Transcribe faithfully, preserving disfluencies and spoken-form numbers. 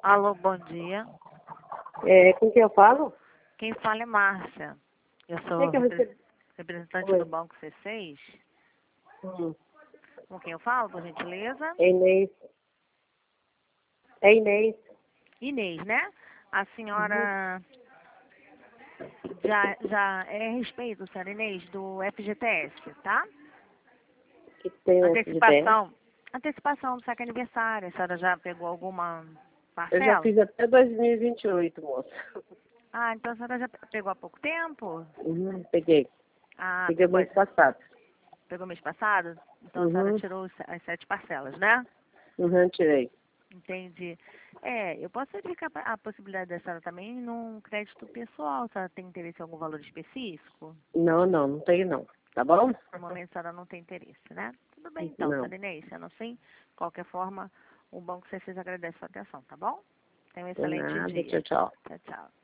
Alô, bom dia. É, com quem eu falo? Quem fala é Márcia. Eu sou É que eu repre- recebi... representante Oi. do Banco C seis. Hum. Com quem eu falo, por gentileza? É Inês. É Inês. Inês, né? A Uhum. senhora já, já é a respeito, senhora Inês, do F G T S, tá? Que tem o F G T S. Antecipação. Antecipação do saque aniversário. A senhora já pegou alguma Eu já parcela? fiz até dois mil e vinte e oito, moça. Ah, então a senhora já pegou há pouco tempo? Uhum, peguei. Ah, Peguei pegou, mês passado. pegou mês passado? Então a senhora Uhum. tirou os- as sete parcelas, né? Uhum, tirei. Entendi. É, eu posso verificar a a possibilidade da senhora também num crédito pessoal. A senhora tem interesse em algum valor específico? Não, não, não tenho não. Tá bom? No momento a senhora não tem interesse, né? Tudo bem então, Não. senhora Inês. Sendo assim, de qualquer forma, o Banco C seis agradece a sua atenção, tá bom? Tenha um Por excelente nada. dia. Tchau, tchau. Tchau, tchau.